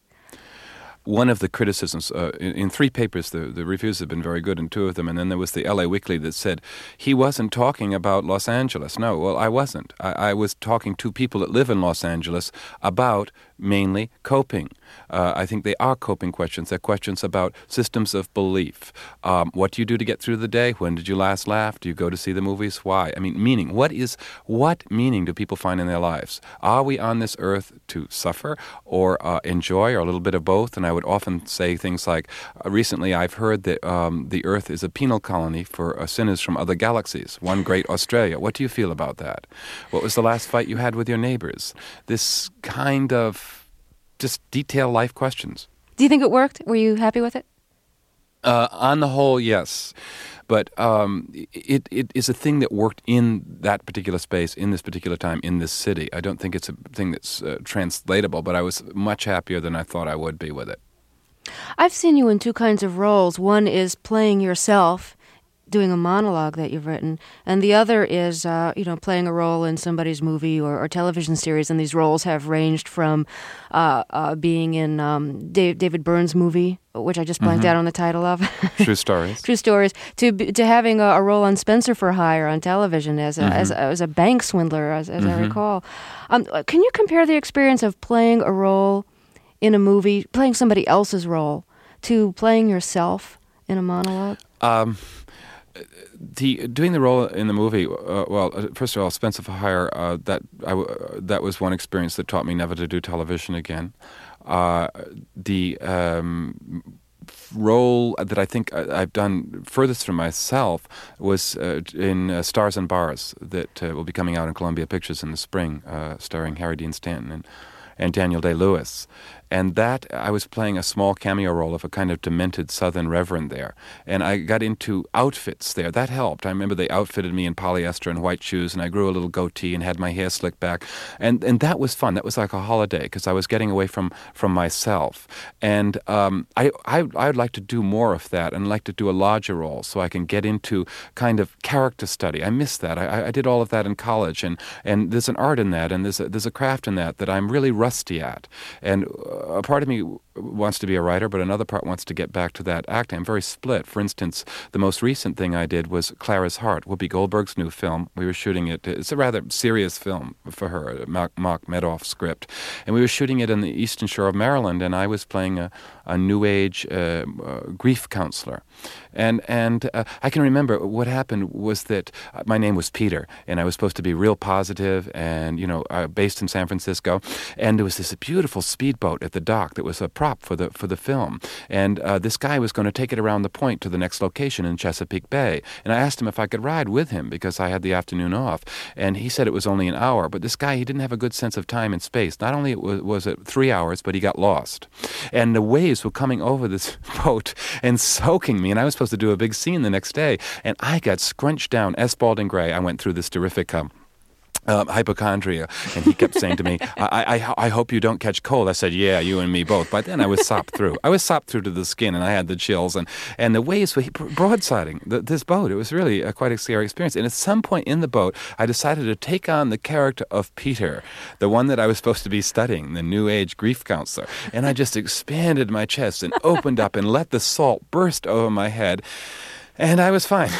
One of the criticisms, in 3 papers, the reviews have been very good in 2 of them, and then there was the LA Weekly that said, he wasn't talking about Los Angeles. No, well, I wasn't. I was talking to people that live in Los Angeles about mainly coping. I think they are coping questions. They're questions about systems of belief. What do you do to get through the day? When did you last laugh? Do you go to see the movies? Why? I mean, meaning. What meaning do people find in their lives? Are we on this earth to suffer or enjoy, or a little bit of both? And I would often say things like, recently I've heard that the earth is a penal colony for sinners from other galaxies, one great Australia. What do you feel about that? What was the last fight you had with your neighbors? This kind of just detailed life questions. Do you think it worked? Were you happy with it? On the whole, yes. But it is a thing that worked in that particular space, in this particular time, in this city. I don't think it's a thing that's translatable, but I was much happier than I thought I would be with it. I've seen you in 2 kinds of roles. One is playing yourself, doing a monologue that you've written, and the other is, playing a role in somebody's movie or television series. And these roles have ranged from being in David Byrne's movie, which I just blanked out on the title of. True Stories. True Stories. To having a role on Spencer for Hire on television as a bank swindler, as I recall. Can you compare the experience of playing a role in a movie, playing somebody else's role, to playing yourself in a monologue? Doing the role in the movie, first of all, Spencer for Hire, that was one experience that taught me never to do television again. The role that I think I've done furthest from myself was in Stars and Bars, that will be coming out in Columbia Pictures in the spring, starring Harry Dean Stanton and Daniel Day-Lewis. And that, I was playing a small cameo role of a kind of demented Southern reverend there. And I got into outfits there. That helped. I remember they outfitted me in polyester and white shoes, and I grew a little goatee and had my hair slicked back. And that was fun. That was like a holiday, because I was getting away from myself. And I would like to do more of that, and like to do a larger role so I can get into kind of character study. I miss that. I did all of that in college, and there's an art in that, and there's a craft in that I'm really rusty at. And a part of me wants to be a writer, but another part wants to get back to that acting. I'm very split. For instance, the most recent thing I did was Clara's Heart, Whoopi Goldberg's new film. We were shooting it. It's a rather serious film for her, a Mark Medoff script. And we were shooting it in the Eastern Shore of Maryland, and I was playing a New Age grief counselor. And I can remember what happened was that my name was Peter, and I was supposed to be real positive and, based in San Francisco. And there was this beautiful speedboat at the dock that was a prop for the film. And this guy was going to take it around the point to the next location in Chesapeake Bay. And I asked him if I could ride with him because I had the afternoon off. And he said it was only an hour. But this guy, he didn't have a good sense of time and space. Not only was it 3 hours, but he got lost. And the waves were coming over this boat and soaking me. And I was supposed to do a big scene the next day. And I got scrunched down, S. Balding Gray. I went through this terrific hypochondria, and he kept saying to me, I hope you don't catch cold. I said, yeah, you and me both. But then I was sopped through. I was sopped through to the skin, and I had the chills, and the waves were broadsiding this boat. It was really quite a scary experience. And at some point in the boat, I decided to take on the character of Peter, the one that I was supposed to be studying, the New Age grief counselor. And I just expanded my chest and opened up and let the salt burst over my head. And I was fine.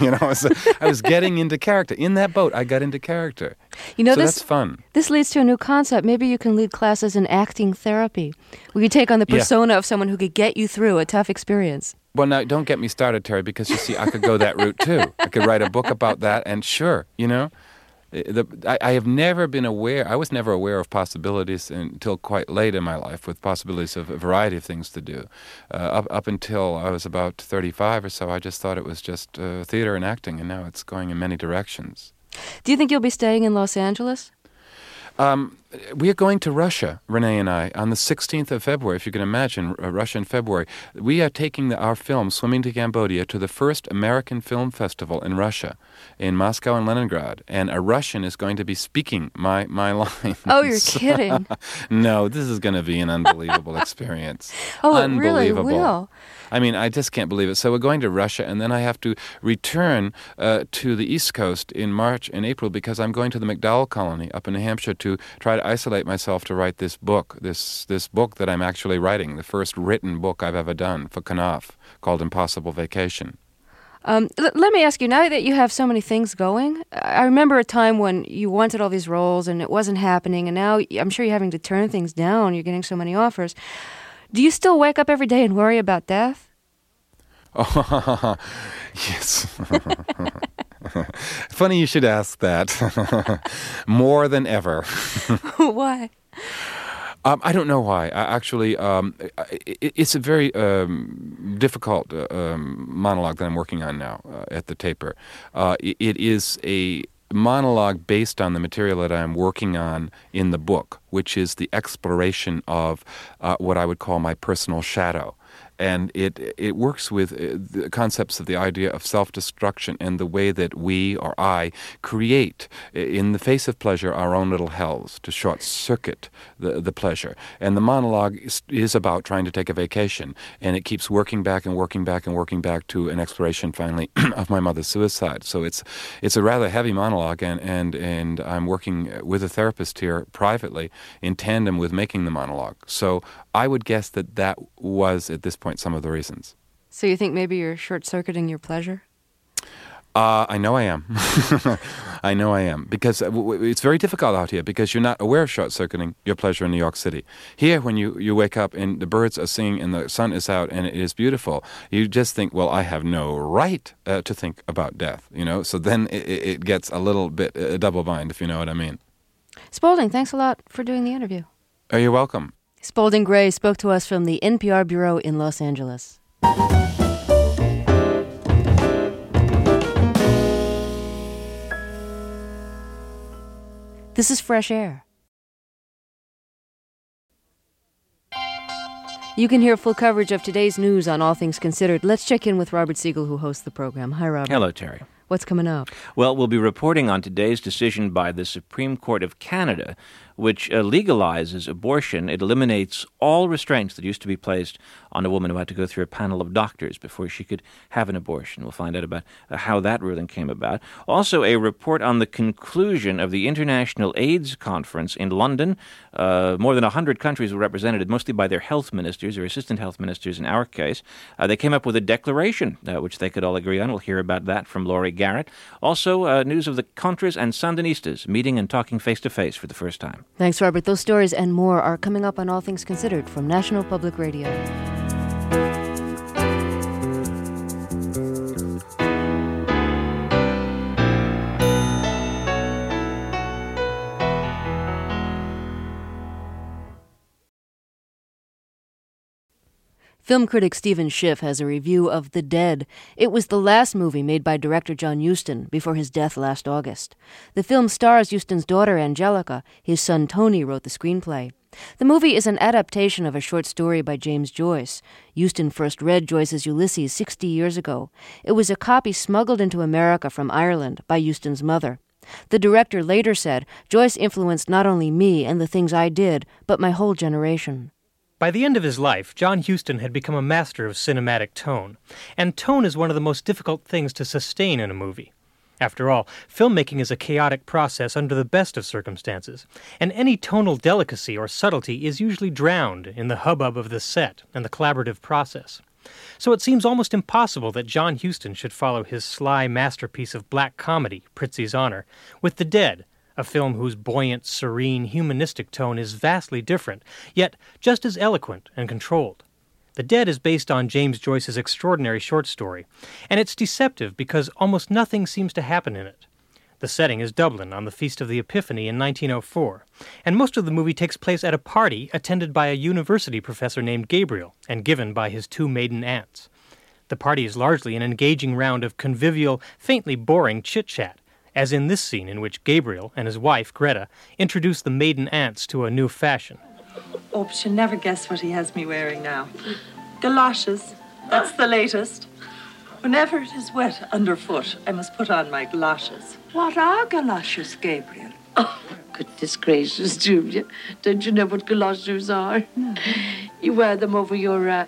I was getting into character. In that boat, I got into character. That's fun. This leads to a new concept. Maybe you can lead classes in acting therapy, where you take on the persona of someone who could get you through a tough experience. Well, now, don't get me started, Terry, because, you see, I could go that route, too. I could write a book about that, and sure, I have never been aware, I was never aware of possibilities until quite late in my life, with possibilities of a variety of things to do. Up until I was about 35 or so, I just thought it was just theater and acting, and now it's going in many directions. Do you think you'll be staying in Los Angeles? We are going to Russia, Renee and I, on the 16th of February, if you can imagine, Russia in February. We are taking our film, Swimming to Cambodia, to the first American film festival in Russia, in Moscow and Leningrad. And a Russian is going to be speaking my lines. Oh, you're kidding. No, this is going to be an unbelievable experience. Oh, it really will. I mean, I just can't believe it. So we're going to Russia, and then I have to return to the East Coast in March and April because I'm going to the MacDowell Colony up in New Hampshire to try to isolate myself to write this book, this book that I'm actually writing, the first written book I've ever done for Knopf, called Impossible Vacation. Let me ask you, now that you have so many things going, I remember a time when you wanted all these roles and it wasn't happening, and now I'm sure you're having to turn things down. You're getting so many offers. Do you still wake up every day and worry about death? Oh, yes. Funny you should ask that. More than ever. Why? I don't know why. It's a very difficult monologue that I'm working on now at the Taper. It is a monologue based on the material that I'm working on in the book, which is the exploration of what I would call my personal shadow. And it works with the concepts of the idea of self-destruction and the way that we, or I, create, in the face of pleasure, our own little hells to short-circuit the pleasure. And the monologue is about trying to take a vacation, and it keeps working back and working back and working back to an exploration, finally, of my mother's suicide. So it's a rather heavy monologue, and I'm working with a therapist here privately in tandem with making the monologue. So I would guess that was, at this point, some of the reasons. So you think maybe you're short-circuiting your pleasure? I know I am. I know I am. Because it's very difficult out here because you're not aware of short-circuiting your pleasure in New York City. Here, when you wake up and the birds are singing and the sun is out and it is beautiful, you just think, well, I have no right to think about death, you know? So then it gets a little bit a double bind, if you know what I mean. Spaulding, thanks a lot for doing the interview. Oh, you're welcome. Spaulding Gray spoke to us from the NPR Bureau in Los Angeles. This is Fresh Air. You can hear full coverage of today's news on All Things Considered. Let's check in with Robert Siegel, who hosts the program. Hi, Robert. Hello, Terry. What's coming up? Well, we'll be reporting on today's decision by the Supreme Court of Canada, which legalizes abortion. It eliminates all restraints that used to be placed on a woman who had to go through a panel of doctors before she could have an abortion. We'll find out about how that ruling came about. Also, a report on the conclusion of the International AIDS Conference in London. More than 100 countries were represented, mostly by their health ministers, or assistant health ministers in our case. They came up with a declaration, which they could all agree on. We'll hear about that from Laurie Garrett. Also, news of the Contras and Sandinistas meeting and talking face-to-face for the first time. Thanks, Robert. Those stories and more are coming up on All Things Considered from National Public Radio. Film critic Stephen Schiff has a review of The Dead. It was the last movie made by director John Huston before his death last August. The film stars Huston's daughter Angelica. His son Tony wrote the screenplay. The movie is an adaptation of a short story by James Joyce. Huston first read Joyce's Ulysses 60 years ago. It was a copy smuggled into America from Ireland by Huston's mother. The director later said, "Joyce influenced not only me and the things I did, but my whole generation." By the end of his life, John Huston had become a master of cinematic tone. And tone is one of the most difficult things to sustain in a movie. After all, filmmaking is a chaotic process under the best of circumstances, and any tonal delicacy or subtlety is usually drowned in the hubbub of the set and the collaborative process. So it seems almost impossible that John Huston should follow his sly masterpiece of black comedy, Prizzi's Honor, with The Dead, a film whose buoyant, serene, humanistic tone is vastly different, yet just as eloquent and controlled. The Dead is based on James Joyce's extraordinary short story, and it's deceptive because almost nothing seems to happen in it. The setting is Dublin on the Feast of the Epiphany in 1904, and most of the movie takes place at a party attended by a university professor named Gabriel and given by his two maiden aunts. The party is largely an engaging round of convivial, faintly boring chit-chat, as in this scene in which Gabriel and his wife, Greta, introduce the maiden aunts to a new fashion. Oh, but you'll never guess what he has me wearing now. Galoshes. That's the latest. Whenever it is wet underfoot, I must put on my galoshes. What are galoshes, Gabriel? Oh, goodness gracious, Julia. Don't you know what galoshes are? No. You wear them over your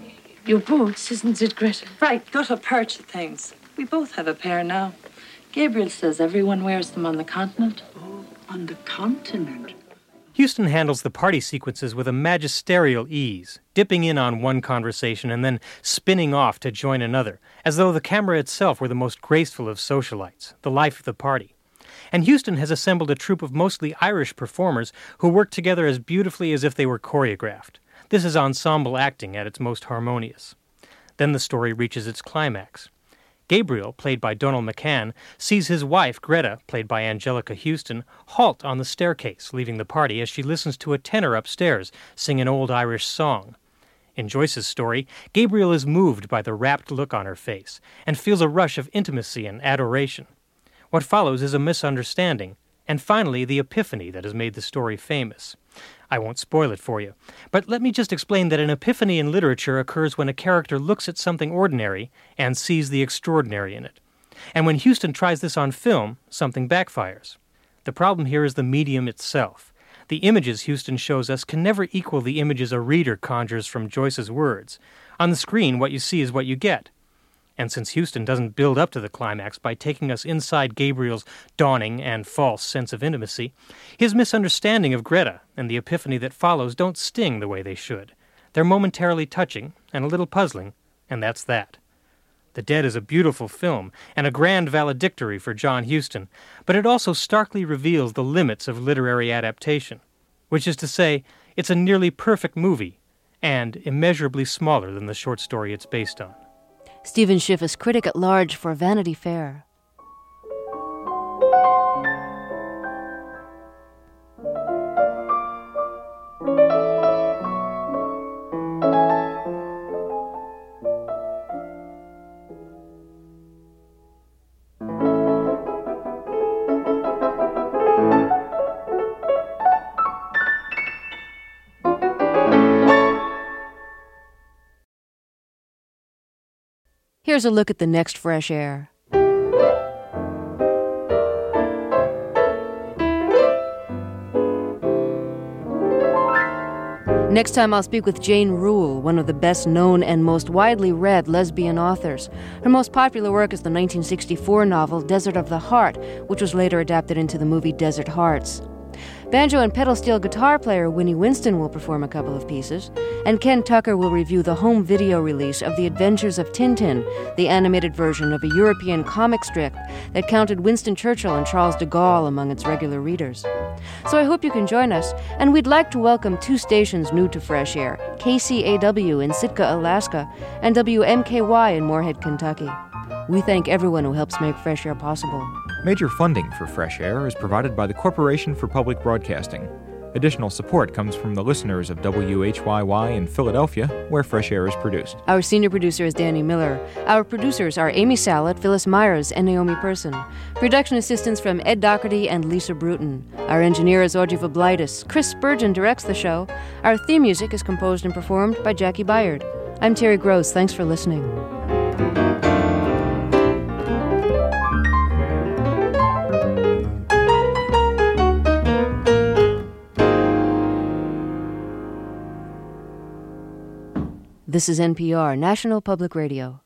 boots, isn't it, Greta? Right, gutta percha things. We both have a pair now. Gabriel says everyone wears them on the continent. Oh, on the continent. Huston handles the party sequences with a magisterial ease, dipping in on one conversation and then spinning off to join another, as though the camera itself were the most graceful of socialites, the life of the party. And Huston has assembled a troupe of mostly Irish performers who work together as beautifully as if they were choreographed. This is ensemble acting at its most harmonious. Then the story reaches its climax. Gabriel, played by Donald McCann, sees his wife, Greta, played by Angelica Huston, halt on the staircase, leaving the party as she listens to a tenor upstairs sing an old Irish song. In Joyce's story, Gabriel is moved by the rapt look on her face and feels a rush of intimacy and adoration. What follows is a misunderstanding, and finally the epiphany that has made the story famous. I won't spoil it for you, but let me just explain that an epiphany in literature occurs when a character looks at something ordinary and sees the extraordinary in it. And when Huston tries this on film, something backfires. The problem here is the medium itself. The images Huston shows us can never equal the images a reader conjures from Joyce's words. On the screen, what you see is what you get. And since Huston doesn't build up to the climax by taking us inside Gabriel's dawning and false sense of intimacy, his misunderstanding of Greta and the epiphany that follows don't sting the way they should. They're momentarily touching and a little puzzling, and that's that. The Dead is a beautiful film and a grand valedictory for John Huston, but it also starkly reveals the limits of literary adaptation, which is to say, it's a nearly perfect movie and immeasurably smaller than the short story it's based on. Stephen Schiff is critic at large for Vanity Fair. Here's a look at the next Fresh Air. Next time I'll speak with Jane Rule, one of the best-known and most widely read lesbian authors. Her most popular work is the 1964 novel Desert of the Heart, which was later adapted into the movie Desert Hearts. Banjo and pedal steel guitar player Winnie Winston will perform a couple of pieces, and Ken Tucker will review the home video release of The Adventures of Tintin, the animated version of a European comic strip that counted Winston Churchill and Charles de Gaulle among its regular readers. So I hope you can join us, and we'd like to welcome two stations new to Fresh Air, KCAW in Sitka, Alaska, and WMKY in Moorhead, Kentucky. We thank everyone who helps make Fresh Air possible. Major funding for Fresh Air is provided by the Corporation for Public Broadcasting. Additional support comes from the listeners of WHYY in Philadelphia, where Fresh Air is produced. Our senior producer is Danny Miller. Our producers are Amy Salet, Phyllis Myers, and Naomi Person. Production assistance from Ed Doherty and Lisa Bruton. Our engineer is Audrey Vablaitis. Chris Spurgeon directs the show. Our theme music is composed and performed by Jackie Byard. I'm Terry Gross. Thanks for listening. This is NPR, National Public Radio.